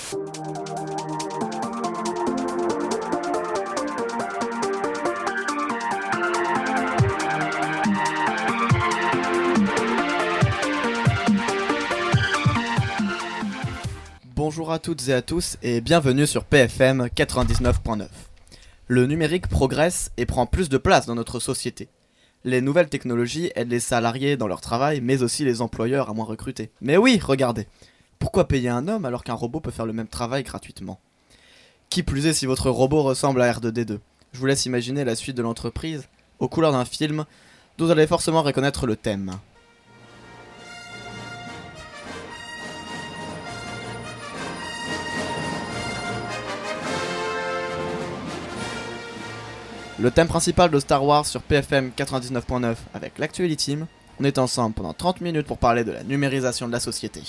Bonjour à toutes et à tous et bienvenue sur PFM 99.9. Le numérique progresse et prend plus de place dans notre société. Les nouvelles technologies aident les salariés dans leur travail, mais aussi les employeurs à moins recruter. Mais oui, regardez, pourquoi payer un homme alors qu'un robot peut faire le même travail gratuitement ? Qui plus est si votre robot ressemble à R2D2. Je vous laisse imaginer la suite de l'entreprise, aux couleurs d'un film, dont vous allez forcément reconnaître le thème. Le thème principal de Star Wars sur PFM 99.9 avec l'Actuality Team, on est ensemble pendant 30 minutes pour parler de la numérisation de la société.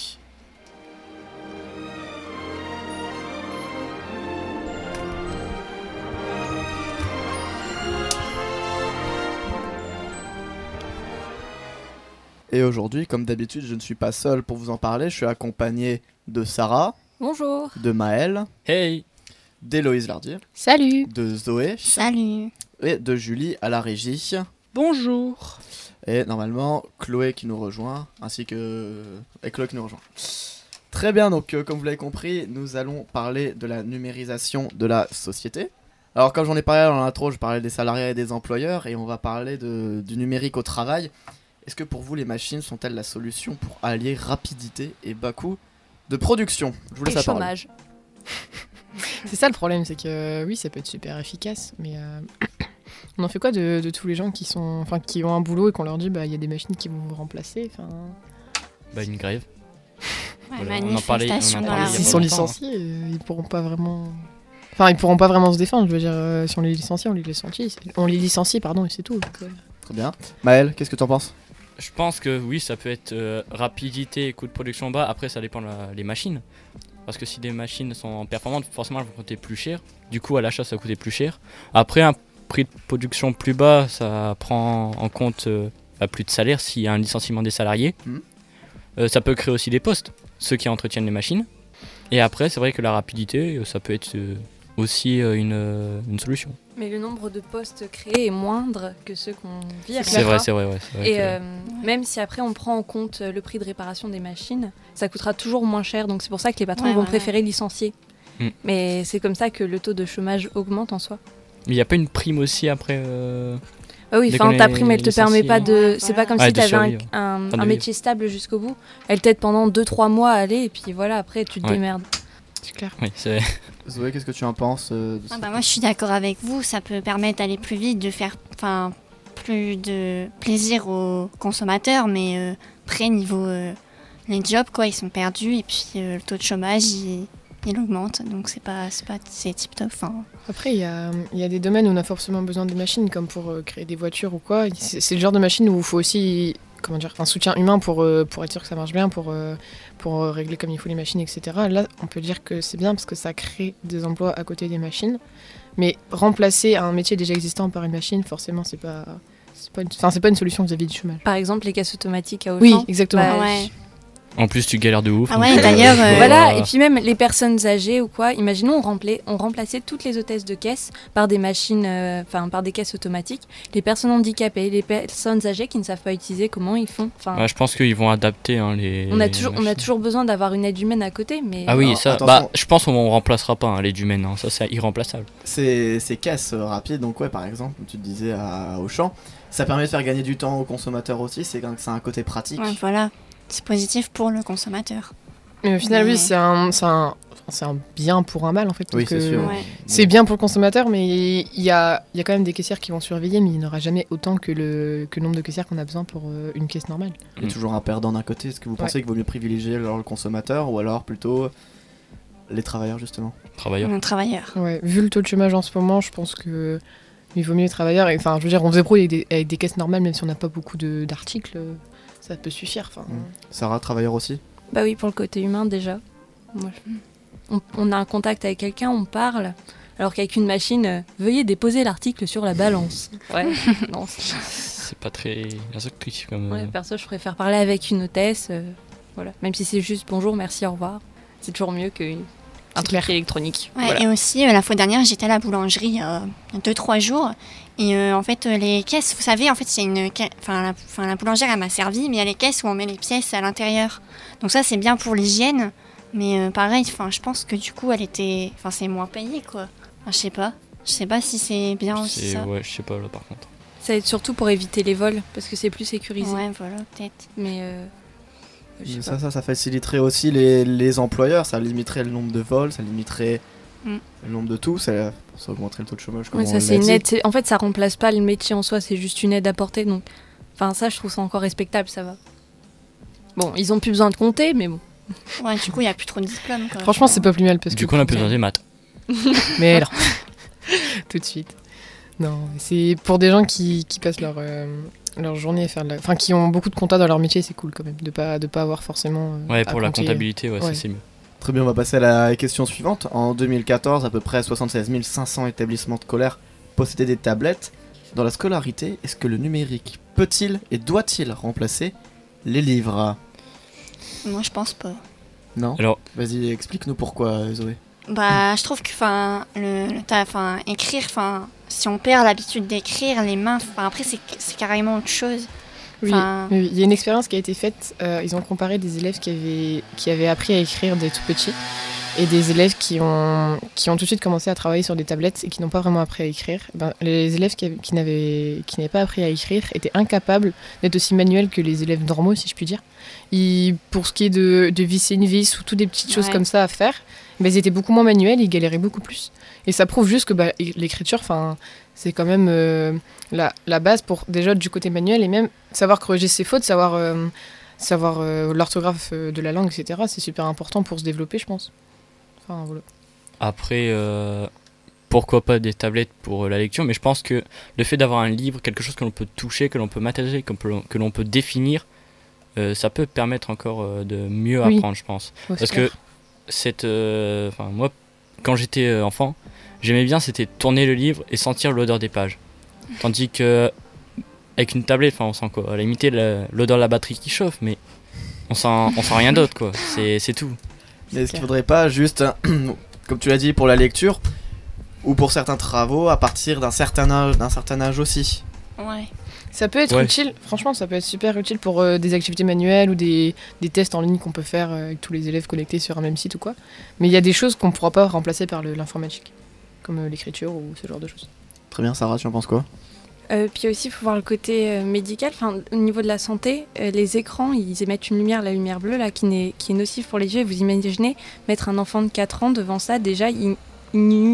Et aujourd'hui, comme d'habitude, je ne suis pas seul pour vous en parler, je suis accompagné de Sarah. Bonjour. De Maëlle. Hey. D'Héloïse Lardier. Salut. De Zoé. Salut. Et de Julie à la régie. Bonjour. Et normalement, Chloé qui nous rejoint, ainsi que... Et Chloé qui nous rejoint. Très bien, donc comme vous l'avez compris, nous allons parler de la numérisation de la société. Alors comme j'en ai parlé dans l'intro, je parlais des salariés et des employeurs, et on va parler du numérique au travail. Est-ce que pour vous, les machines sont-elles la solution pour allier rapidité et bas coût de production ? Je vous laisse la parole. Chômage. C'est ça le problème, c'est que oui, ça peut être super efficace, mais on en fait quoi de tous les gens qui ont un boulot et qu'on leur dit il y a des machines qui vont vous remplacer, Une grève. Ouais, Voilà, manifestation dans la il y a s'ils pas sont longtemps, licenciés, ils pourront pas vraiment se défendre. Je veux dire, si on les licencie, on les licencie, et c'est tout. Donc, Très bien. Maëlle, qu'est-ce que tu en penses ? Je pense que oui, ça peut être rapidité et coût de production bas. Après, ça dépend des machines. Parce que si des machines sont performantes, forcément, elles vont coûter plus cher. Du coup, à l'achat, ça va coûter plus cher. Après, un prix de production plus bas, ça prend en compte plus de salaire s'il y a un licenciement des salariés. Ça peut créer aussi des postes, ceux qui entretiennent les machines. Et après, c'est vrai que la rapidité, ça peut être aussi une solution. Mais le nombre de postes créés est moindre que ceux qu'on vire. C'est vrai. Et même si après on prend en compte le prix de réparation des machines, ça coûtera toujours moins cher. Donc c'est pour ça que les patrons vont préférer licencier. Mais c'est comme ça que le taux de chômage augmente en soi. Mais il n'y a pas une prime aussi après Ah oui, ta prime elle te permet pas de... C'est pas comme si tu avais un métier stable jusqu'au bout. Elle t'aide pendant 2-3 mois à aller et puis voilà, après tu te démerdes. c'est clair. Oui, c'est... Zoé, qu'est-ce que tu en penses Moi, je suis d'accord avec vous. Ça peut permettre d'aller plus vite, de faire plus de plaisir aux consommateurs. Mais après, niveau les jobs, ils sont perdus. Et puis, le taux de chômage, il augmente. Donc, c'est tip-top. Après, il y a des domaines où on a forcément besoin des machines, comme pour créer des voitures ou quoi. C'est le genre de machine où il faut aussi... un soutien humain pour être sûr que ça marche bien, pour régler comme il faut les machines, etc. Là, on peut dire que c'est bien parce que ça crée des emplois à côté des machines. Mais remplacer un métier déjà existant par une machine, forcément, c'est pas une solution vis-à-vis du chômage. Par exemple, les caisses automatiques à Auchan. Oui, exactement. En plus, tu galères de ouf. Ah ouais, d'ailleurs... Voilà, et puis même les personnes âgées ou quoi, imaginons on remplaçait toutes les hôtesses de caisse par des machines, par des caisses automatiques. Les personnes handicapées, les personnes âgées qui ne savent pas utiliser, comment ils font je pense qu'ils vont adapter les on a toujours besoin d'avoir une aide humaine à côté, mais... Ah oui, alors, ça, je pense qu'on ne remplacera pas l'aide humaine, ça c'est irremplaçable. Ces caisses rapides, donc par exemple, comme tu te disais à Auchan, ça permet de faire gagner du temps aux consommateurs aussi, c'est un côté pratique. Ouais, voilà. C'est positif pour le consommateur. Mais au final, oui, c'est un bien pour un mal, en fait. Oui, c'est sûr. Ouais. C'est bien pour le consommateur, mais il y a quand même des caissières qui vont surveiller, mais il n'y en aura jamais autant que le nombre de caissières qu'on a besoin pour une caisse normale. Il y a toujours un perdant d'un côté. Est-ce que vous pensez qu'il vaut mieux privilégier le consommateur ou alors plutôt les travailleurs, justement ? Travailleurs. Ouais, vu le taux de chômage en ce moment, je pense que il vaut mieux les travailleurs. Enfin, je veux dire, on se débrouille avec des caisses normales, même si on n'a pas beaucoup d'articles. Ça peut suffire. Sarah, travailleur aussi ? Bah oui, pour le côté humain déjà. On a un contact avec quelqu'un, on parle, alors qu'avec une machine, veuillez déposer l'article sur la balance. Ouais, non. C'est pas très instructif comme... Ouais, perso, je préfère parler avec une hôtesse, voilà. Même si c'est juste bonjour, merci, au revoir. C'est toujours mieux que un C'est truc clair. électronique. Ouais, Voilà. et aussi, la fois dernière, j'étais à la boulangerie il y a 2-3 jours. Et en fait, les caisses, vous savez, en fait, c'est la boulangère, elle m'a servi, mais il y a les caisses où on met les pièces à l'intérieur. Donc ça, c'est bien pour l'hygiène. Mais pareil, je pense que du coup, c'est moins payé, quoi. Enfin, je sais pas. Je sais pas si c'est bien aussi ça. Ouais, je sais pas là par contre. Ça aide surtout pour éviter les vols, parce que c'est plus sécurisé. Ouais, voilà, peut-être. Mais je sais pas. Ça faciliterait aussi les employeurs, ça limiterait le nombre de vols, ça limiterait le nombre de tout, ça augmenterait le taux de chômage. Comme Ouais, on ça l'a c'est une dit. aide. En fait, ça remplace pas le métier en soi, c'est juste une aide apportée. Donc, enfin, ça, je trouve ça encore respectable, ça va. Bon, ils ont plus besoin de compter, mais bon. Ouais, du coup, il n'y a plus trop de diplômes, quoi. Franchement, c'est pas plus mal parce que. Du coup, on a plus besoin des maths. Mais alors, tout de suite. Non, c'est pour des gens qui passent leur journée à faire enfin, qui ont beaucoup de compta dans leur métier, c'est cool quand même, de pas avoir forcément. Ouais, à pour la compter. comptabilité, ouais, Ouais. ça c'est mieux. Très bien, on va passer à la question suivante. En 2014, à peu près 76 500 établissements scolaires possédaient des tablettes. Dans la scolarité, est-ce que le numérique peut-il et doit-il remplacer les livres? Moi, je pense pas. Non. Alors- Vas-y, explique-nous pourquoi, Zoé. Bah, je trouve que, écrire, si on perd l'habitude d'écrire, les mains, après, c'est carrément autre chose. Oui, Enfin- oui, il y a une expérience qui a été faite. Ils ont comparé des élèves qui avaient appris à écrire dès tout petits et des élèves qui ont tout de suite commencé à travailler sur des tablettes et qui n'ont pas vraiment appris à écrire. Ben, les élèves qui n'avaient pas appris à écrire étaient incapables d'être aussi manuels que les élèves normaux, si je puis dire. Pour ce qui est de visser une vis ou toutes des petites choses Ouais. comme ça à faire, ben, ils étaient beaucoup moins manuels, ils galéraient beaucoup plus. Et ça prouve juste que l'écriture, c'est quand même la base pour déjà du côté manuel et même savoir corriger ses fautes, savoir l'orthographe de la langue, etc. C'est super important pour se développer, je pense. Enfin, voilà. Après, pourquoi pas des tablettes pour la lecture, mais je pense que le fait d'avoir un livre, quelque chose que l'on peut toucher, que l'on peut matérialiser, que l'on peut définir, ça peut permettre encore de mieux Oui. apprendre, je pense. Ouais, Parce c'est que moi, quand j'étais enfant, j'aimais bien, c'était tourner le livre et sentir l'odeur des pages. Tandis que avec une tablette, on sent quoi? À la limite, l'odeur de la batterie qui chauffe, mais on sent rien d'autre, quoi. C'est tout. Mais est-ce qu'il faudrait pas juste, comme tu l'as dit, pour la lecture ou pour certains travaux à partir d'un certain âge aussi? Ouais. Ça peut être Ouais. utile, franchement, ça peut être super utile pour des activités manuelles ou des tests en ligne qu'on peut faire avec tous les élèves connectés sur un même site ou quoi. Mais il y a des choses qu'on ne pourra pas remplacer par l'informatique, comme l'écriture ou ce genre de choses. Très bien, Sarah, tu en penses quoi? Puis aussi, il faut voir le côté médical. Au niveau de la santé, les écrans, ils émettent une lumière, la lumière bleue, là, qui est nocive pour les yeux. Et vous imaginez mettre un enfant de 4 ans devant ça, déjà, il nuit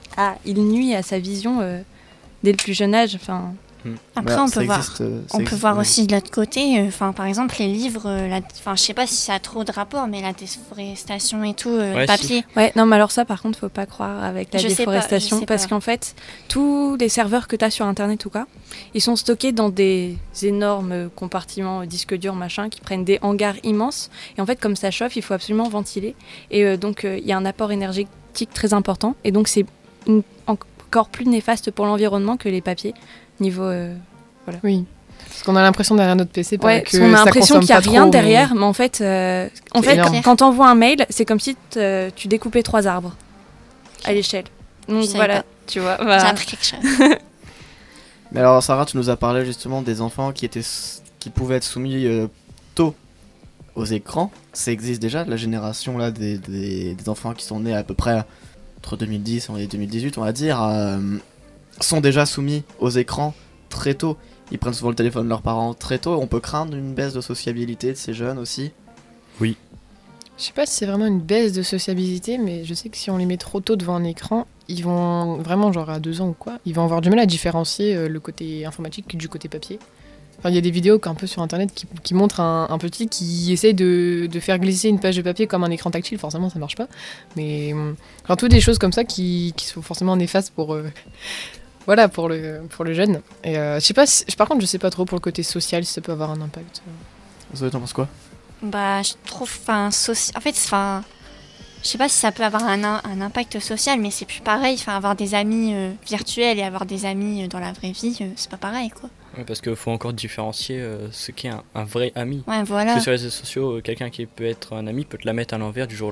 à sa vision dès le plus jeune âge. Après, Bah, on ça peut voir. existe, ça On peut existe, voir oui. aussi de l'autre côté, par exemple les livres, je sais pas si ça a trop de rapport, mais la déforestation et tout, Ouais, le papier. Ouais, non, mais alors ça, par contre, faut pas croire avec la Je sais pas, déforestation, je sais parce pas. qu'en fait, tous les serveurs que tu as sur Internet ou quoi, ils sont stockés dans des énormes compartiments disques durs, machin, qui prennent des hangars immenses. Et en fait, comme ça chauffe, il faut absolument ventiler. Et donc, il y a un apport énergétique très important. Et donc, c'est encore plus néfaste pour l'environnement que les papiers, niveau... Oui. Parce qu'on a l'impression derrière notre PC Ouais, que parce qu'on a ça l'impression consomme qu'il n'y a pas rien trop, mais- derrière, mais en fait, énorme. quand tu envoies un mail, c'est comme si tu découpais 3 arbres à l'échelle. Donc Je savais voilà, pas. tu vois. J'ai Bah, appris quelque chose. Mais alors, Sarah, tu nous as parlé justement des enfants qui pouvaient être soumis tôt aux écrans. Ça existe déjà, la génération là des enfants qui sont nés à peu près entre 2010 et 2018, on va dire, sont déjà soumis aux écrans très tôt. Ils prennent souvent le téléphone de leurs parents très tôt. On peut craindre une baisse de sociabilité de ces jeunes aussi. Je sais pas si c'est vraiment une baisse de sociabilité, mais je sais que si on les met trop tôt devant un écran, ils vont vraiment, genre à 2 ans ou quoi, ils vont avoir du mal à différencier le côté informatique du côté papier. Enfin, il y a des vidéos un peu sur internet qui montrent un petit qui essaye de faire glisser une page de papier comme un écran tactile. Forcément, ça marche pas. Mais enfin, toutes des choses comme ça qui sont forcément néfastes pour, voilà, pour le jeune. Et je sais pas, par contre, je sais pas trop pour le côté social si ça peut avoir un impact. Zoé, t'en penses quoi? Bah, je trouve, en fait, je sais pas si ça peut avoir un impact social, mais c'est plus pareil. Avoir des amis virtuels et avoir des amis dans la vraie vie, c'est pas pareil, quoi. Ouais, parce qu'il faut encore différencier ce qu'est un vrai ami. Ouais, Parce voilà. que sur les réseaux sociaux, quelqu'un qui peut être un ami peut te la mettre à l'envers du jour au lendemain.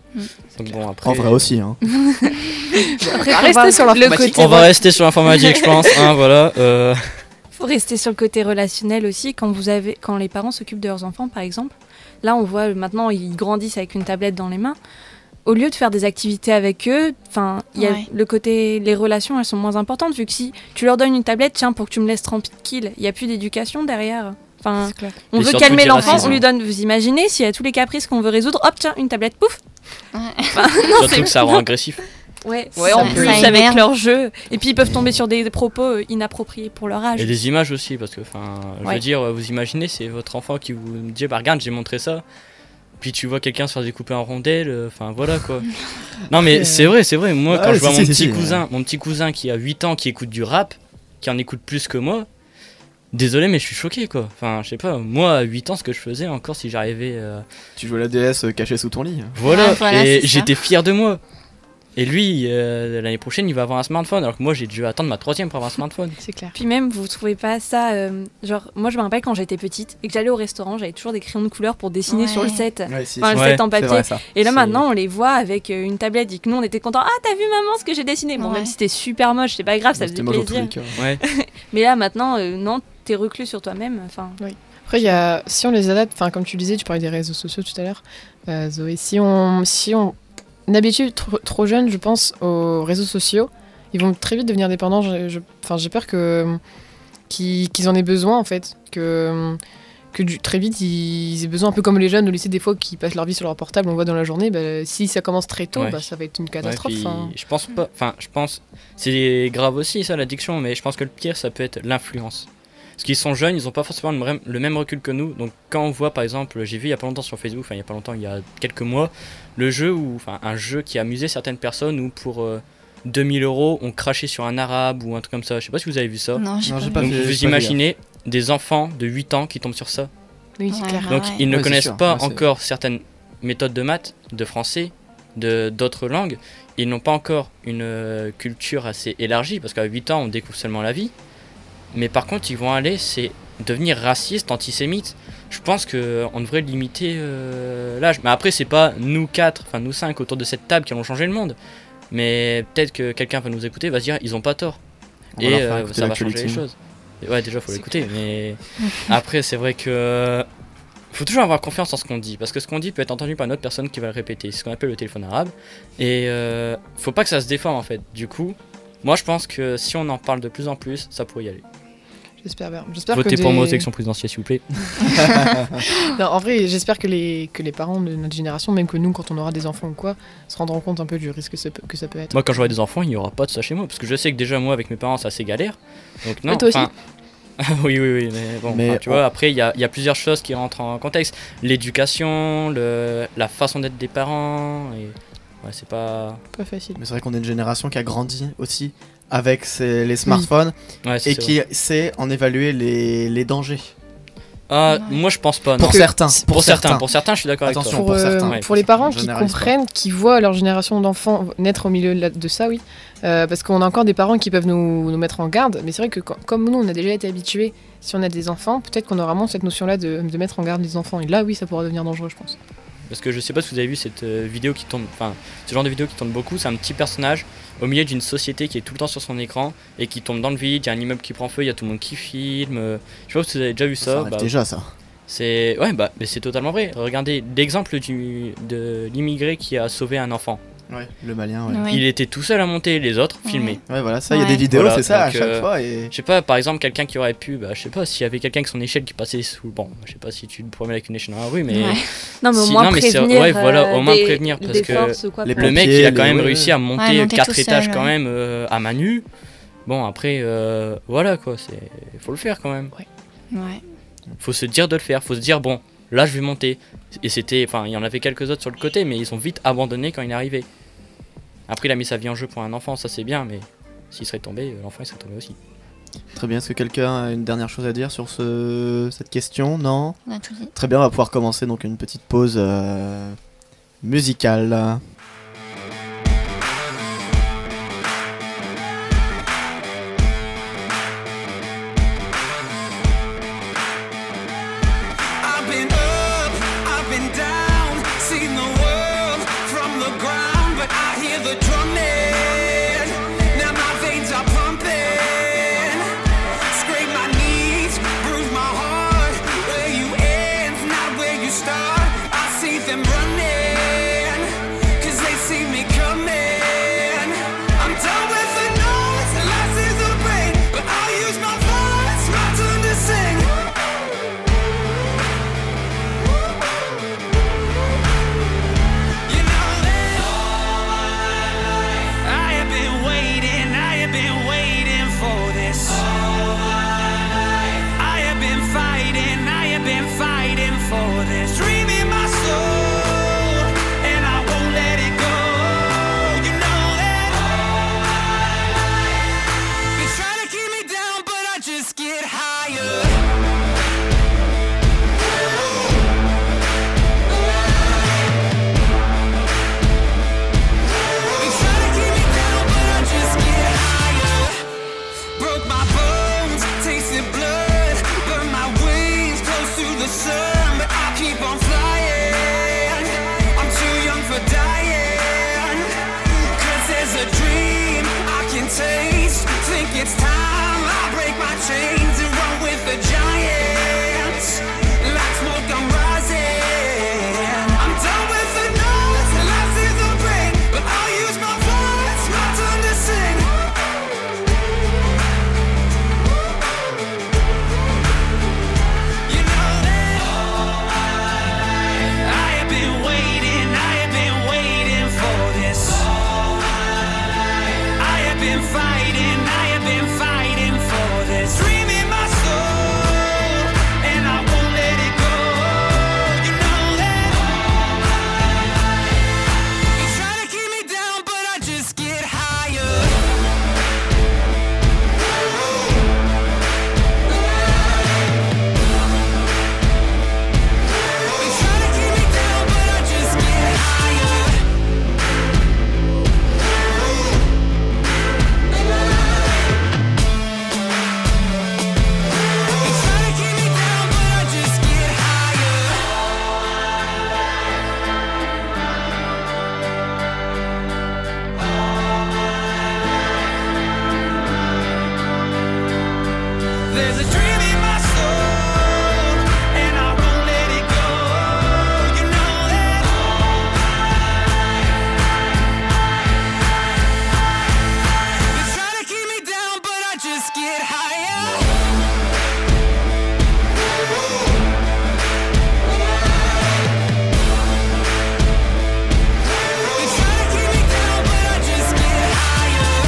Donc bon, après, En vrai aussi, hein. Après, va faut rester voir sur le l'informatique. côté on va rester sur l'informatique, je pense. Hein, voilà. faut rester sur le côté relationnel aussi. Quand les parents s'occupent de leurs enfants, par exemple, là, on voit maintenant, ils grandissent avec une tablette dans les mains. Au lieu de faire des activités avec eux, il y a Ouais. le côté, les relations, elles sont moins importantes, vu que si tu leur donnes une tablette, tiens, pour que tu me laisses tranquille, il n'y a plus d'éducation derrière. Enfin, C'est clair. on Et veut surtout calmer du l'enfant, racisme. on lui donne, vous imaginez, s'il y a tous les caprices qu'on veut résoudre, hop, tiens, une tablette, pouf. Ouais. Surtout que ça rend agressif. Ouais, Ça- en ça plus énerve. avec leur jeu. Et puis ils peuvent tomber sur des propos inappropriés pour leur âge. Et des images aussi, parce que, je Ouais. veux dire, vous imaginez, c'est votre enfant qui vous dit, bah regarde, j'ai montré ça. Puis tu vois quelqu'un se faire découper en rondelles, voilà quoi. Non mais c'est vrai, moi Ah quand ouais, je vois si, mon petit cousin qui a 8 ans qui écoute du rap, qui en écoute plus que moi, désolé mais je suis choqué quoi. Enfin je sais pas, moi à 8 ans ce que je faisais encore si j'arrivais... Tu jouais à la DS cachée sous ton lit. Voilà, Ouais, voilà, et c'est ça. j'étais fier de moi. Et lui, l'année prochaine il va avoir un smartphone, alors que moi j'ai dû attendre ma 3ème pour avoir un smartphone. C'est clair. Puis même, vous trouvez pas ça... genre, moi je me rappelle quand j'étais petite et que j'allais au restaurant, j'avais toujours des crayons de couleur pour dessiner Ouais. sur le set. Ouais, si, Enfin, le Ouais, set en c'est papier. vrai ça. Et là C'est- maintenant, on les voit avec une tablette et que nous on était contents. Ah, t'as vu maman ce que j'ai dessiné? Bon, Ouais. même si c'était super moche, c'est pas grave, ça C'était faisait moche dans tous plaisir. les cas. Ouais. Mais là maintenant, non, t'es reclus sur toi-même. Enfin, Après, il y a, si on les adapte, comme tu disais, tu parlais des réseaux sociaux tout à l'heure, Zoé, si on habitue trop jeune, je pense, aux réseaux sociaux, ils vont très vite devenir dépendants. J'ai peur qu'ils en aient besoin, en fait. Très vite, ils aient besoin, un peu comme les jeunes au lycée, des fois, qui passent leur vie sur leur portable, on voit dans la journée. Si ça commence très tôt, Ouais. ça va être une Ouais, catastrophe. puis, hein. je pense pas. Je pense. C'est grave aussi, ça, l'addiction, mais je pense que le pire, ça peut être l'influence. Parce qu'ils sont jeunes, ils ont pas forcément le même recul que nous. Donc, quand on voit, par exemple, j'ai vu il y a pas longtemps sur Facebook, il y a quelques mois, un jeu qui a amusé certaines personnes où pour 2000 €, on crachait sur un arabe ou un truc comme ça. Je sais pas si vous avez vu ça. Non, j'ai Non, pas j'ai vu. pas Donc, vu. vous j'ai pas imaginez des enfants de 8 ans qui tombent sur ça. Oui, c'est Ouais. clair. Donc, ouais. ils ne Ouais, c'est connaissent sûr. pas Ouais, c'est- encore certaines méthodes de maths, de français, d'autres langues. Ils n'ont pas encore une culture assez élargie, parce qu'à 8 ans, on découvre seulement la vie. Mais par contre, ils vont devenir racistes, antisémites. Je pense qu'on devrait limiter l'âge. Mais après, c'est pas nous 5 autour de cette table qui allons changer le monde. Mais peut-être que quelqu'un va nous écouter, va se dire, ils ont pas tort. On va Et leur faire écouter ça va changer l'actualité. les choses. Et ouais, déjà, faut C'est l'écouter. Mais après, c'est vrai que faut toujours avoir confiance en ce qu'on dit, parce que ce qu'on dit peut être entendu par une autre personne qui va le répéter. C'est ce qu'on appelle le téléphone arabe. Et faut pas que ça se déforme en fait. Du coup, moi je pense que si on en parle de plus en plus, ça pourrait y aller. J'espère bien. J'espère Votez que pour moi aux des- élections présidentielles, s'il vous plaît. Non, en vrai, j'espère que les parents de notre génération, même que nous, quand on aura des enfants ou quoi, se rendront compte un peu du risque que ça peut être. Moi, quand j'aurai des enfants, il n'y aura pas de ça chez moi, parce que je sais que déjà moi avec mes parents, c'est assez galère. Donc non. Mais toi aussi. enfin, oui, mais bon, Mais enfin, tu vois, après il y a plusieurs choses qui rentrent en contexte. L'éducation, la façon d'être des parents, et ouais, c'est pas. Pas facile. Mais c'est vrai qu'on est une génération qui a grandi aussi avec les smartphones Ouais, et qui sait en évaluer les dangers. Ah, Ouais. moi je pense pas. Non. Pour certains. Pour certains, je suis d'accord avec Attention. toi. Pour, certains, ouais, pour les parents je qui généralise pas. comprennent, qui voient leur génération d'enfants naître au milieu de ça, oui. Parce qu'on a encore des parents qui peuvent nous mettre en garde. Mais c'est vrai que comme nous, on a déjà été habitués, si on a des enfants, peut-être qu'on aura moins cette notion-là de mettre en garde les enfants. Et là, oui, ça pourra devenir dangereux, je pense. Parce que je sais pas si vous avez vu cette vidéo qui tourne, enfin ce genre de vidéo qui tourne beaucoup, c'est un petit personnage au milieu d'une société qui est tout le temps sur son écran et qui tombe dans le vide, il y a un immeuble qui prend feu, il y a tout le monde qui filme. Je sais pas si vous avez déjà vu Ça ça. arrive Bah, déjà ça. c'est mais c'est totalement vrai. Regardez l'exemple de l'immigré qui a sauvé un enfant. Ouais, le malien, ouais. Oui. Il était tout seul à monter, les autres Ouais. filmaient. Ouais, voilà, ça, il y a Ouais. des vidéos, Voilà, c'est ça à donc, chaque fois. Et... Je sais pas, par exemple, quelqu'un qui aurait pu, je sais pas, s'il y avait quelqu'un avec son échelle qui passait sous. Bon, je sais pas si tu te promènes avec une échelle dans la rue, mais. Ouais. non, mais au Si- moins non, mais c'est- prévenir. ouais, voilà, au moins des- prévenir, parce des que forces ou quoi, les pour- Le mec, pompiers, il a quand même ouais. réussi à monter Ouais, monter 4 tout étages seul, quand ouais. même à main nue. Bon, après, voilà quoi, faut le faire quand même. Ouais. Faut se dire de le faire, faut se dire, bon, là je vais monter. Et il y en avait quelques autres sur le côté, mais ils ont vite abandonné quand il est arrivé. Après, il a mis sa vie en jeu pour un enfant, ça c'est bien, mais s'il serait tombé, l'enfant il serait tombé aussi. Très bien, est-ce que quelqu'un a une dernière chose à dire sur cette question? Non? On a tout dit. Très bien, on va pouvoir commencer donc une petite pause musicale. I've been up, I've been down, seen the world from the the drumming. Now my veins are pumping. Scrape my knees, bruise my heart. Where you end, not where you start. I see them running, 'cause they see me coming. I'm done with the noise, the last is the pain. But I'll use my voice, my turn to sing. You know that I have been waiting for this. I have been fighting for this. Dream in my soul, and I won't let it go. You know that they try to keep me down, but I just get higher. They try to keep me down, but I just get higher. Broke my bones, tasted blood, burned my wings close to the sun, but I keep on flying. I'm too young for dying, 'cause there's a dream I can taste. Think it's time I break my chains and run with the giants. Like smoke, I'm rising. I'm done with the noise, the last is the pain. But I'll use my voice, my turn to sing. You know that I have been waiting for this. I have been fighting for this. Dream in my soul, and I won't let it go. You know that they try to keep me down, but I just get higher. They try to keep me down, but I just get higher. They try to keep me down, but I just get higher. There's a dream in my soul, and I won't let it go. You know that they try to keep me down, but I just get higher. They try to keep me down, but I just get higher.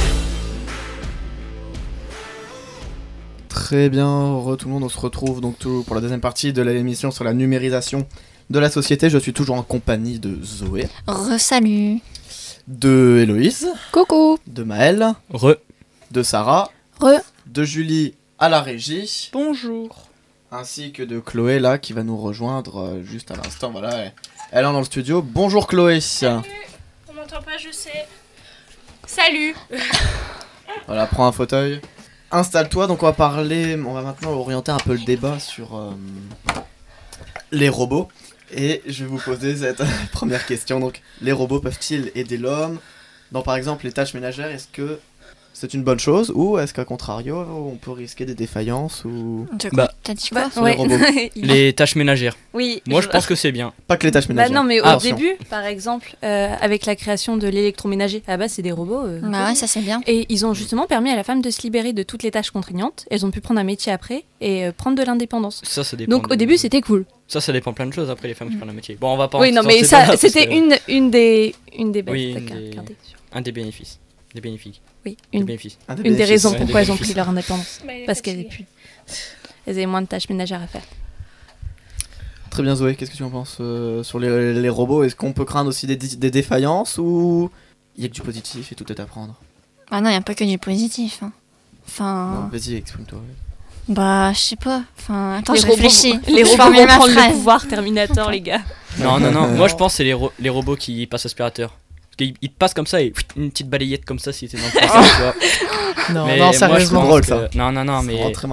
Très bien, tout le monde, on se retrouve donc pour la deuxième partie de l'émission sur la numérisation de la société. Je suis toujours en compagnie de Zoé, Re-salut. de Héloïse, Coucou. de Maëlle, de Sarah, de Julie à la régie, Bonjour. ainsi que de Chloé là qui va nous rejoindre juste à l'instant. Voilà, elle est dans le studio. Bonjour Chloé. On m'entend pas, je sais. Salut. Voilà, prends un fauteuil. Installe-toi, donc on va maintenant orienter un peu le débat sur les robots. Et je vais vous poser cette première question. Donc, les robots peuvent-ils aider l'homme dans par exemple les tâches ménagères? Est-ce que c'est une bonne chose ou est-ce qu'à contrario on peut risquer des défaillances ou T'as dit quoi? sur les robots? Les tâches ménagères. Oui. Moi, je pense que c'est bien. Pas que les tâches Bah ménagères. non, mais au Attention. début, par exemple, avec la création de l'électroménager, à la base c'est des robots. Bah ouais, ça c'est bien. Et ils ont justement permis à la femme de se libérer de toutes les tâches contraignantes. Elles ont pu prendre un métier après et prendre de l'indépendance. Ça dépend. Donc au début c'était cool. Ça dépend plein de choses après les femmes qui prennent un métier. Bon, on va pas. Oui, non, en mais sortir ça de là, parce c'était que- une des bases. Oui, T'as une qu'à des- regarder sur- un des bénéfices. Des bénéfiques. Oui, Des une bénéfices. Un des des bénéfices. raisons Ouais, pourquoi des elles ont bénéfices. pris leur indépendance. Bah, il est Parce qu'elles fatigué. avaient moins de tâches ménagères à faire. Très bien Zoé, qu'est-ce que tu en penses sur les robots? Est-ce qu'on peut craindre aussi des défaillances ou il y a que du positif et tout est à prendre? Ah non, il n'y a pas que du positif. Hein. Non, Enfin, vas-y, exprime-toi. bah, je sais pas. Enfin, attends, les je robots, réfléchis. les Je robots formule vont ma prendre le phrase. pouvoir Terminator, les gars. Non, moi je pense que c'est les robots qui passent aspirateur. Parce qu'ils ils passent comme ça et une petite balayette comme ça si t'es dans le passage, tu vois. Non, Mais non, moi, je sérieusement. pense drôle, que- ça. Non, C'est mais vraiment très marrant.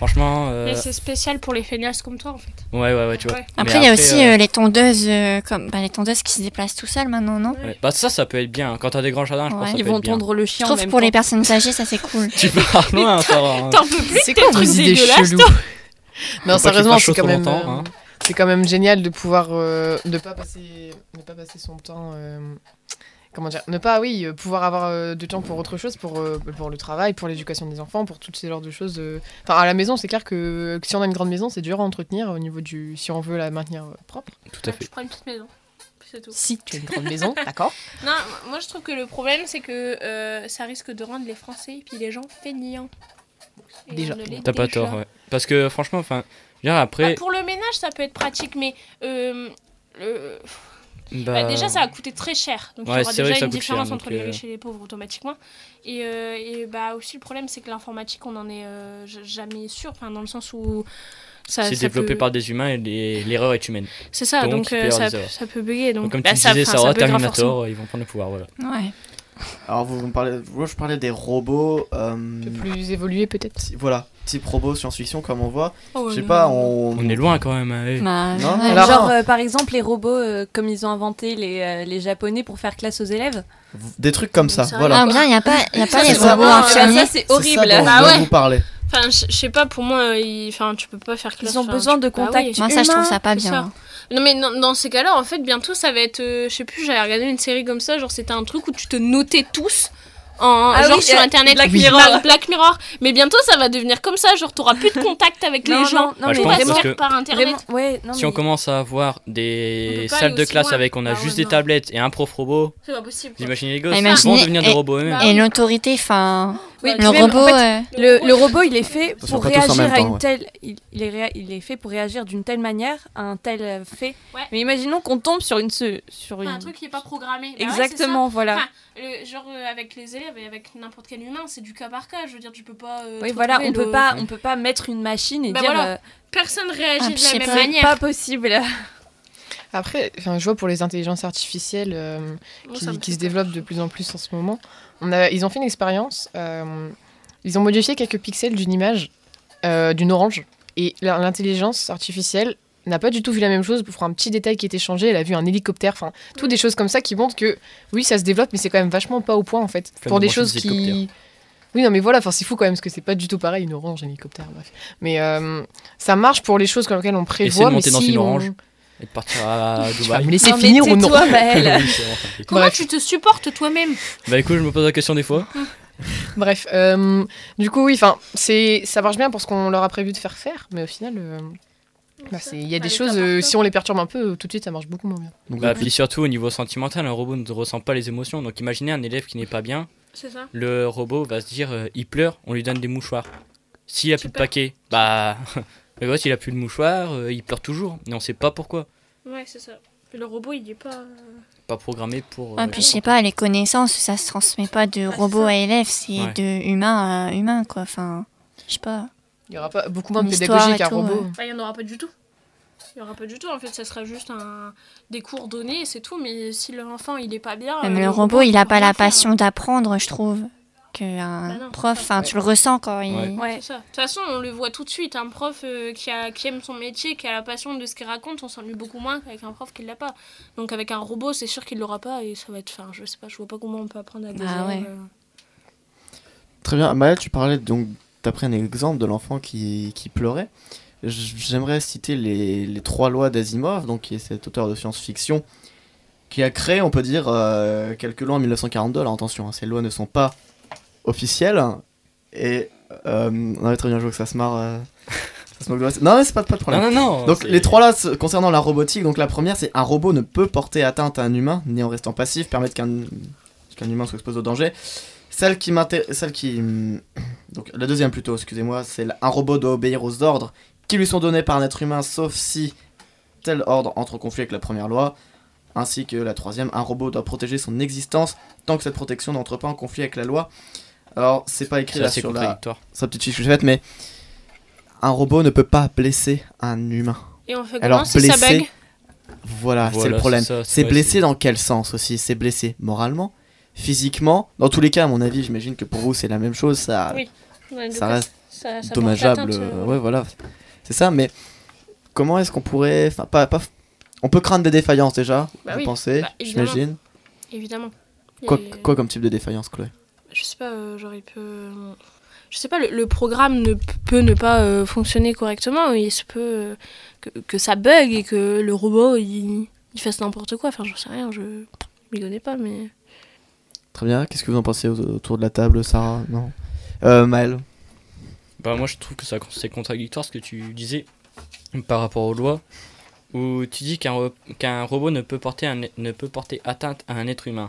Franchement, Mais c'est spécial pour les feignasses comme toi en fait. ouais, tu vois. Ouais. Mais Après, il y a aussi les tondeuses, les tondeuses qui se déplacent tout seuls maintenant, non? ouais. Bah ça peut être bien. Quand t'as des grands jardins, je pense Ouais. que ça Ils peut vont être bien. tondre le Je chien en trouve même pour les temps. personnes âgées, ça c'est cool. Tu pars loin, Sarah. hein. T'en peux plus C'est tes quoi vos trucs idées dégueulasses, cheloues? toi. Non, Faut pas qu'il sérieusement, fasse chaud c'est quand trop même, longtemps, hein. c'est quand même génial de pouvoir ne pas passer son temps. Comment dire? Pouvoir avoir du temps pour autre chose, pour le travail, pour l'éducation des enfants, pour toutes ces genres de choses. Enfin, à la maison, c'est clair que si on a une grande maison, c'est dur à entretenir au niveau si on veut la maintenir propre. Tout à fait. Je prends une petite maison. Puis c'est tout. Si tu as une grande maison, d'accord. Non, moi je trouve que le problème c'est que ça risque de rendre les Français et puis les gens feignants. Et Déjà. on ne l'est T'as pas déjà. tort, ouais. Parce que franchement, enfin, je veux dire, après. Bah, pour le ménage ça peut être pratique, mais Bah, déjà ça va coûter très cher. Donc il Ouais, y aura c'est vrai déjà que ça une coûte différence cher, entre donc, les riches et les pauvres automatiquement. Et bah aussi le problème c'est que l'informatique on en est jamais sûr, enfin, dans le sens où ça c'est développé peut- par des humains et l'erreur est humaine. C'est ça, donc donc il peut y avoir ça, des erreurs. ça peut bugger. Donc, Comme bah, tu ça, disais, enfin, Sarah, buggera forcément. Terminator, ils vont prendre le pouvoir, voilà. Ouais. Alors moi je parlais des robots, Un peu plus évolué peut-être. voilà, type robot science-fiction comme on voit. Oh, Je sais non. pas, On est loin quand même. Hein, Bah, Non, ouais. alors- Genre, par exemple, les robots, comme ils ont inventé les Japonais pour faire classe aux élèves. des trucs comme ça, C'est voilà. Ah bien, il n'y a pas les c'est ça. robots Ah, infirmiers. ça, c'est C'est ça horrible. dont Bah je voulais ouais. vous parler. Enfin, je sais pas, pour moi, enfin, tu peux pas faire classe. Ils ont enfin, besoin de bah contact oui. Moi, ça, je trouve humain, ça pas c'est bien. ça. Non, mais dans ces cas-là, en fait, bientôt, ça va être. Je sais plus, j'avais regardé une série comme ça, genre, c'était un truc où tu te notais tous. Ah Genre oui, sur internet, Black Oui. Mirror. Black Mirror. Mais bientôt ça va devenir comme ça, genre t'auras plus de contact avec les gens. non, Bah, mais je Tout pense va se parce faire que- par internet. Vraiment, ouais, non, Si on mais- commence à avoir On des peut pas salles aller de aussi classe loin. avec on a Ah juste ouais, des non. tablettes et un prof robot, C'est pas possible. vous quoi. imaginez les gosses, Bah, ils vont imaginez- devenir des robots eux-mêmes. Bah, Et l'autorité, enfin, Oui, Bah, puis le même, robot, en fait, le robot, il est fait Ça sera pour pas tous en réagir même à temps, une ouais. telle. Il est fait pour réagir d'une telle manière à un tel fait. Ouais. Mais imaginons qu'on tombe sur une. Un truc qui est pas programmé. Bah ouais, Exactement, c'est voilà. ça. Enfin, genre avec les élèves et avec n'importe quel humain, c'est du cas par cas. Je veux dire, tu peux pas. Oui, te voilà, retrouver on peut pas mettre une machine et Bah dire. voilà. Personne réagit Ah, de je sais la même pas. C'est manière. pas possible. Après, je vois pour les intelligences artificielles Moi, ça me qui fait se développent de plus en plus en ce moment. Ils ont fait une expérience. Ils ont modifié quelques pixels d'une image, d'une orange. Et l'intelligence artificielle n'a pas du tout vu la même chose. Pour un petit détail qui était changé, elle a vu un hélicoptère. Enfin, tout des choses comme ça qui montrent que oui, ça se développe, mais c'est quand même vachement pas au point en fait. Comme Pour des brancher choses des qui. hélicoptères. Oui, non, mais voilà, c'est fou quand même, parce que c'est pas du tout pareil, une orange, un hélicoptère, bref. Mais ça marche pour les choses comme lesquelles on Essayer prévoit, de mais monter dans si une on- orange et de partir à Tu vas Dubaï. me laisser Non, mais finir ou non tais-toi, Maëlle. Oui, c'est vraiment compliqué. Comment Bref. tu te supportes toi-même? Bah écoute, je me pose la question des fois. Bref, du coup, oui, ça marche bien pour ce qu'on leur a prévu de faire, mais au final, il y a des choses, si on les perturbe un peu, tout de suite, ça marche beaucoup moins bien. Donc, Bah, puis surtout au niveau sentimental, un robot ne ressent pas les émotions. Donc imaginez un élève qui n'est pas bien, C'est ça. le robot va se dire il pleure, on lui donne des mouchoirs. S'il a plus de Super. paquet, bah le gosse il a plus de mouchoirs, il pleure toujours. Et on sait pas pourquoi. Ouais, c'est ça. Et le robot, il est pas. Pas programmé pour. Ah, puis je sais pas, les connaissances, ça se transmet pas de c'est robot ça. à élève, c'est Ouais. de humain à humain, quoi. Enfin, je sais pas. Il y aura pas beaucoup moins de Une histoire pédagogie et qu'un tout, robot. ouais. Bah, il y en aura pas du tout. Il y aura pas du tout. En fait, ça sera juste des cours donnés et c'est tout. Mais si l'enfant, il est pas bien. Même le le robot, il a peut pas rien la faire. passion d'apprendre, je trouve. Qu'un Bah non, prof, c'est ça. enfin, tu le ressens quand il. Ouais. Ouais. C'est ça. De toute façon, on le voit tout de suite. Un prof qui aime son métier, qui a la passion de ce qu'il raconte, on s'ennuie beaucoup moins qu'avec un prof qui l'a pas. Donc avec un robot, c'est sûr qu'il l'aura pas et ça va être. Enfin, je sais pas, je vois pas comment on peut apprendre à des Ah élèves, ouais. Très bien. Maëlle, tu parlais donc, t'as pris un exemple de l'enfant qui pleurait. J'aimerais citer les 3 lois d'Asimov, donc qui est cet auteur de science-fiction, qui a créé, on peut dire, quelques lois en 1942. Alors attention, ces lois ne sont pas officielles. Et on avait très bien joué que ça se marre. Ça se moque de moi. Non, mais c'est pas de problème. Non, non, non. Donc c'est- les 3 là concernant la robotique, donc la première c'est un robot ne peut porter atteinte à un humain ni en restant passif, permettre qu'un humain soit exposé au danger. Donc la deuxième plutôt, excusez-moi, c'est un robot doit obéir aux ordres qui lui sont donnés par un être humain sauf si tel ordre entre en conflit avec la première loi. Ainsi que la troisième, un robot doit protéger son existence tant que cette protection n'entre pas en conflit avec la loi. Alors c'est pas écrit C'est là assez sur contradictoire. sa petite fiche que j'ai faite, mais un robot ne peut pas blesser un humain. Et on fait comment Alors si ça blessé, bug? voilà, c'est le problème. ça, C'est ouais, blessé dans quel sens aussi? C'est blessé moralement, physiquement. Dans tous les cas, à mon avis, j'imagine que pour vous c'est la même chose. Ça, Oui. Ouais, ça reste Ça porte dommageable. atteinte, Ouais, voilà. C'est ça, mais comment est-ce qu'on pourrait. Enfin, on peut craindre des défaillances déjà, Bah vous oui, pensez, bah, évidemment. j'imagine. Évidemment. Quoi, Et- quoi comme type de défaillance, Chloé? Je sais pas, genre il peut. Je sais pas, le programme peut ne pas fonctionner correctement. Il se peut que ça bug et que le robot il fasse n'importe quoi. Enfin, j'en sais rien, je m'y connais pas, mais. Très bien, qu'est-ce que vous en pensez autour de la table, Sarah? Non. Maël? Bah moi je trouve que c'est contradictoire ce que tu disais par rapport aux lois, où tu dis qu'un robot ne peut porter atteinte à un être humain.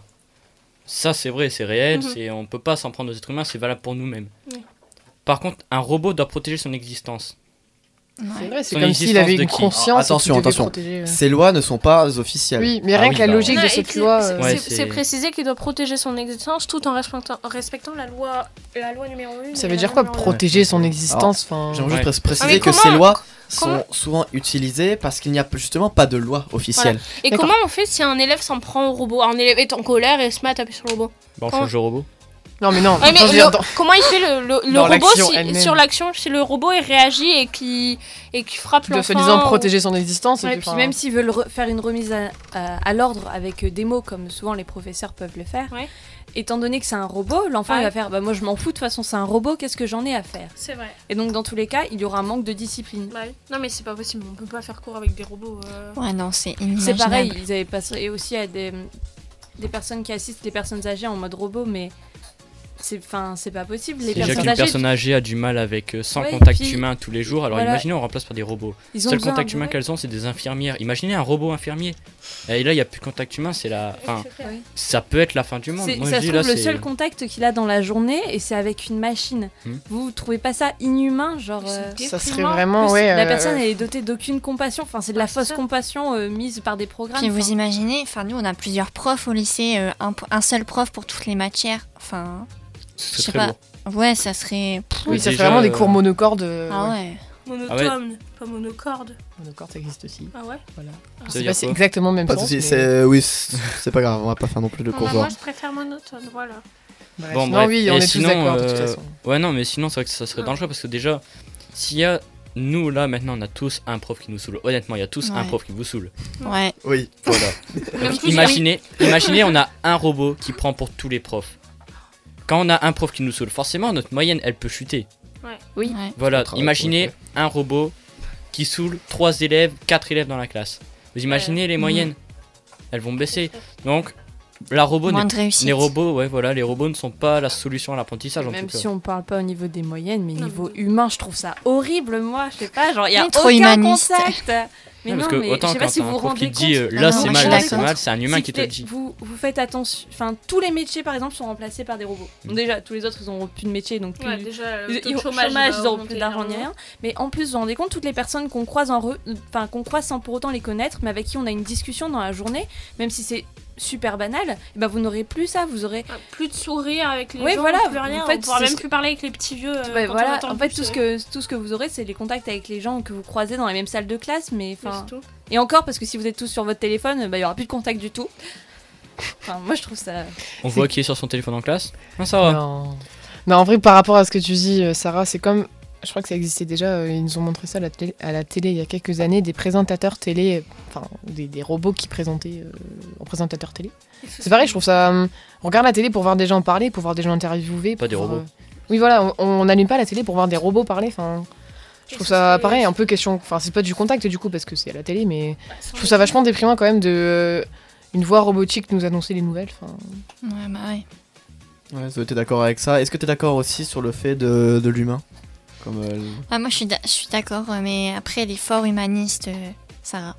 Ça c'est vrai, c'est réel, Mhm. on peut pas s'en prendre aux êtres humains, c'est valable pour nous-mêmes. Oui. Par contre, un robot doit protéger son existence. C'est Ouais. vrai, c'est Son comme s'il existence avait de une qui conscience. et Attention, qu'il devait attention. protéger, Ces lois ne sont pas officielles. Oui, mais Ah rien oui, que la bah, logique Ouais, de et cette que loi. Ouais, c'est précisé qu'il doit protéger son existence tout en respectant la loi numéro 1. Ça veut dire quoi, protéger son existence? Enfin, J'aimerais Ouais. juste préciser mais que comment- ces lois comment- sont souvent utilisées parce qu'il n'y a justement pas de loi officielle. Et D'accord. comment on fait si un élève s'en prend au robot? Un élève est en colère et se met à taper sur le robot. Bon, on Comment- change de robot. non, mais non. Ouais, mais je veux dire, comment il fait le dans robot l'action elle-même. sur l'action, si le robot il réagit et qui frappe il doit l'enfant soi-disant ou- protéger son existence. et Ouais, puis, puis enfin, même s'ils veulent faire une remise à l'ordre avec des mots, comme souvent les professeurs peuvent le faire, Ouais. étant donné que c'est un robot, l'enfant Ouais. il va faire bah, moi je m'en fous, de toute façon c'est un robot, qu'est-ce que j'en ai à faire? C'est vrai. Et donc dans tous les cas, il y aura un manque de discipline. Bah oui. Non mais c'est pas possible, on peut pas faire cours avec des robots. Ouais, non, c'est C'est inimaginable. pareil, ils avaient passé aussi à des personnes qui assistent les personnes âgées en mode robot, mais c'est pas possible. Les Déjà personnes qu'une âgées, personne âgée a du mal avec sans Ouais, contact puis- humain tous les jours, alors voilà. imaginez on remplace par des robots. ils Le ont seul besoin contact de- humain qu'elles ont, c'est des infirmières. Imaginez un robot infirmier. Et là, il n'y a plus de contact humain, c'est la. Enfin, Ouais. ça peut être la fin du monde. C'est- Moi, ça je se dis, là, trouve le c'est- seul contact qu'il a dans la journée et c'est avec une machine. Vous trouvez pas ça inhumain, genre ça serait déprimant. vraiment, plus, ouais. la personne elle est dotée d'aucune compassion, enfin c'est de la Ouais, c'est fausse ça. compassion mise par des programmes. Puis vous enfin. imaginez, enfin nous on a plusieurs profs au lycée, un seul prof pour toutes les matières. Enfin, c'est je sais très pas. lourd. Ouais, ça serait. Oui, ça Déjà, serait vraiment des cours monocordes. Ah ouais. Monotone, pas monocorde. Monocordes, ça existe aussi. Ah ouais. Voilà. Ah. Je Ça sais veut pas dire si c'est quoi exactement le même Pas de sens. soucis, mais- oui, c'est pas grave, on va pas faire non plus le Non, cours. moi je préfère monotone, voilà. Bref. Bon, Non, bref. oui, Et on est sinon, tous d'accord de toute façon. Ouais, non, mais sinon, c'est vrai que ça serait Ouais. dangereux parce que déjà, s'il y a. Nous, là, maintenant, on a tous un prof qui nous saoule. Honnêtement, il y a tous un Ouais. prof qui vous saoule. Ouais. Oui. Voilà. Même plus, Imaginez, on a un robot qui prend pour tous les profs. Quand on a un prof qui nous saoule, forcément, notre moyenne, elle peut chuter. Oui. Ouais. Voilà, Travail imaginez pour un robot qui saoule 3 élèves, 4 élèves dans la classe. Vous imaginez les moyennes? Elles vont baisser. Donc, la robot Moins n'est- de réussite. les robots, ouais, voilà, les robots ne sont pas la solution à l'apprentissage en Même tout cas. si on parle pas au niveau des moyennes, mais Non, niveau mais- humain, je trouve ça horrible, moi. Je sais pas, genre, il y a Oui, trop aucun humaniste. contact. Mais Ouais, non, parce que mais autant je sais pas quand si t'as vous un vous prof qui rendez te dit compte. là Non, c'est moi, mal, je là suis c'est d'accord. mal, c'est un humain C'est qui que te le les- dit. Vous faites attention. Enfin, tous les métiers, par exemple, sont remplacés par des robots. Bon, déjà, tous les autres, ils n'auront plus de métier, donc plus. Ouais, déjà, Ils le taux de au chômage, chômage, va ils n'auront augmenter plus d'argent ni énormément. rien. Mais en plus, vous vous rendez compte, toutes les personnes qu'on croise qu'on croise sans pour autant les connaître, mais avec qui on a une discussion dans la journée, même si c'est super banal, eh ben vous n'aurez plus ça, vous aurez. Ah, plus de sourire avec les Ouais, gens, voilà, plus rien, en fait, on pourra c'est même ce plus parler avec les petits vieux. Ouais, quand on voilà, entend en fait, plus, tout ce que vous aurez, c'est les contacts avec les gens que vous croisez dans la même salle de classe, mais mais enfin. c'est tout. Et encore, parce que si vous êtes tous sur votre téléphone, bah, il y aura plus de contact du tout. Enfin, moi, je trouve ça. On voit qui est sur son téléphone en classe. Non, ça va. Non. Non, en vrai, par rapport à ce que tu dis, Sarah, c'est comme. Je crois que ça existait déjà, ils nous ont montré ça à la télé il y a quelques années, des présentateurs télé, enfin, des robots qui présentaient en présentateur télé. C'est pareil, je trouve ça. On regarde la télé pour voir des gens parler, pour voir des gens interviewer. Pas des pour voir, robots. Oui, voilà, on n'allume pas la télé pour voir des robots parler. Enfin, je trouve ça pareil, un peu question. Enfin, c'est pas du contact du coup, parce que c'est à la télé, mais je trouve ça vachement déprimant quand même de. Une voix robotique nous annoncer les nouvelles. Enfin, Ouais, bah ouais. Ouais, t'es d'accord avec ça? Est-ce que t'es d'accord aussi sur le fait de l'humain? Comme, Ah, moi je suis d'accord, mais après l'effort humaniste, Sarah.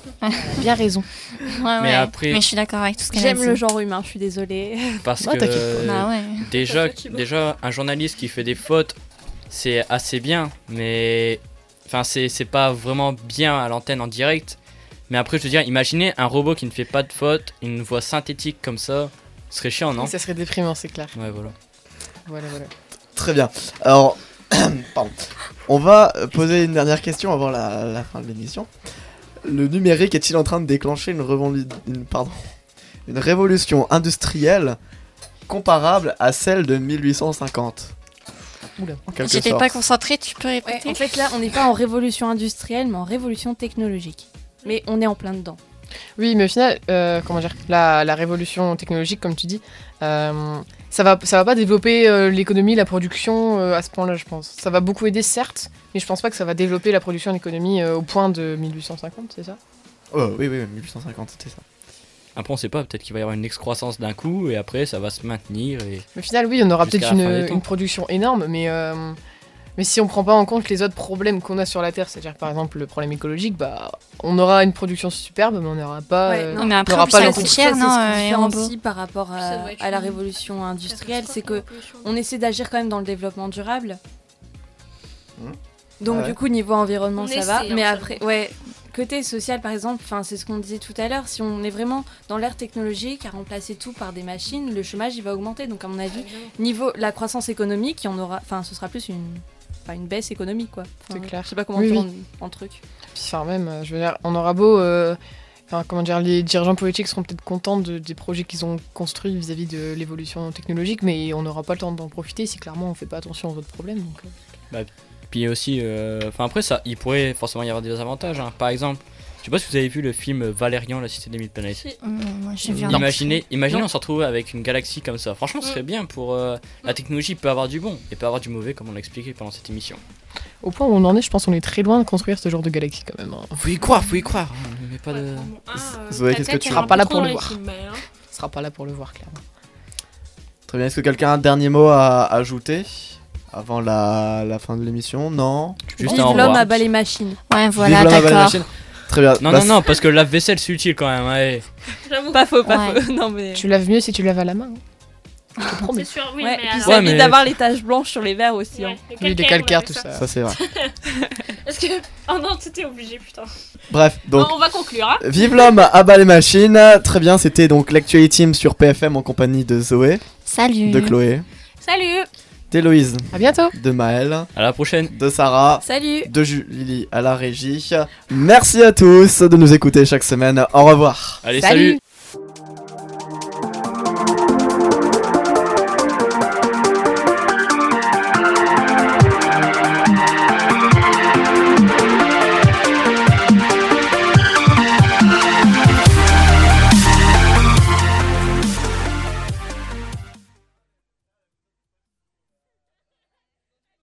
bien raison. Ouais, Mais après- Mais je suis d'accord avec tout ce qu'elle a J'aime dit. le genre humain, je suis désolée. Parce Oh, t'inquiète que Bah ouais. déjà un journaliste qui fait des fautes, c'est assez bien, mais enfin c'est pas vraiment bien à l'antenne en direct. Mais après je veux dire, imaginez un robot qui ne fait pas de fautes, une voix synthétique comme ça, ce serait chiant, non? Ça serait déprimant, c'est clair. Ouais, voilà. Voilà. Très bien. Alors, pardon. On va poser une dernière question avant la fin de l'émission. Le numérique est-il en train de déclencher une révolution industrielle comparable à celle de 1850? Oula. en quelque J'étais sorte. pas concentrée, tu peux Ouais, répéter? en fait, là, on n'est pas en révolution industrielle, mais en révolution technologique. Mais on est en plein dedans. Oui, mais au final, comment dire, la révolution technologique, comme tu dis, ça va pas développer l'économie, la production à ce point-là, je pense. Ça va beaucoup aider, certes, mais je pense pas que ça va développer la production et l'économie au point de 1850, c'est ça? Oh, oui, 1850, c'était ça. Après, on sait pas, peut-être qu'il va y avoir une excroissance d'un coup et après ça va se maintenir. Et... Mais au final, oui, on aura Jusqu'à peut-être la fin des temps. une production énorme, mais si on prend pas en compte les autres problèmes qu'on a sur la Terre, c'est-à-dire par exemple le problème écologique, bah on aura une production superbe, mais on n'aura pas. Ouais, Non, mais après, on aura en plus, pas ça le coûte coup. cher, non, c'est ce qui les robots? différencie par rapport à la révolution industrielle, c'est que on essaie d'agir quand même dans le développement durable. Donc Ah ouais. du coup niveau environnement On ça va, essaie, mais hein, après ouais côté social par exemple, enfin c'est ce qu'on disait tout à l'heure, si on est vraiment dans l'ère technologique à remplacer tout par des machines, le chômage il va augmenter. Donc à mon avis niveau la croissance économique, il y en aura, enfin ce sera plus une baisse économique quoi. Enfin, C'est clair. Je sais pas comment Oui, dire oui. en truc. Puis, enfin, même, je veux dire, on aura beau. Enfin, comment dire, les dirigeants politiques seront peut-être contents des projets qu'ils ont construits vis-à-vis de l'évolution technologique, mais on n'aura pas le temps d'en profiter si clairement on fait pas attention aux autres problèmes. Donc, Puis aussi, enfin après ça, il pourrait forcément y avoir des avantages. Hein. Par exemple, je sais pas si vous avez vu le film Valérian, la cité des mille planètes. Moi, j'ai vu un Imaginez Non. on se retrouve avec une galaxie comme ça. Franchement, ce serait bien pour la technologie peut avoir du bon et peut avoir du mauvais, comme on l'a expliqué pendant cette émission. au point où on en est, je pense qu'on est très loin de construire ce genre de galaxie quand même. Hein. Faut y croire. Mais pas de. Zoé, qu'est-ce que tu seras pas là pour le voir? hein. On sera pas là pour le voir clairement. Très bien, est-ce que quelqu'un a un dernier mot à ajouter avant la fin de l'émission? Non? Juste Vive un au l'homme revoir. à bas les machines. Ouais, voilà, Vive l'homme à bas les d'accord. machines. Très bien. Non, Bah, non, parce que lave-vaisselle c'est utile quand même. Ouais. J'avoue. Pas faux, Ouais. faux. Non mais. Tu laves mieux si tu laves à la main. Hein. Je te C'est promets. sûr, oui, Ouais, et mais puis alors- ça Ouais, évite mais- d'avoir les taches blanches sur les verres aussi. Hein. Ouais, Oui, des calcaires, calcaires, ouais, tout ça. Ça, c'est vrai. Est-ce que. Oh non, c'était obligé, putain. Bref, donc. Bon, on va conclure, hein. Vive l'homme à bas les machines. Très bien, c'était donc l'Actualité Team sur PFM en compagnie de Zoé, Salut. de Chloé, Salut. d'Héloïse, À bientôt. de Maëlle, À la prochaine. de Sarah, Salut. de Julie à la régie. Merci à tous de nous écouter chaque semaine. Au revoir. Allez, Salut. salut.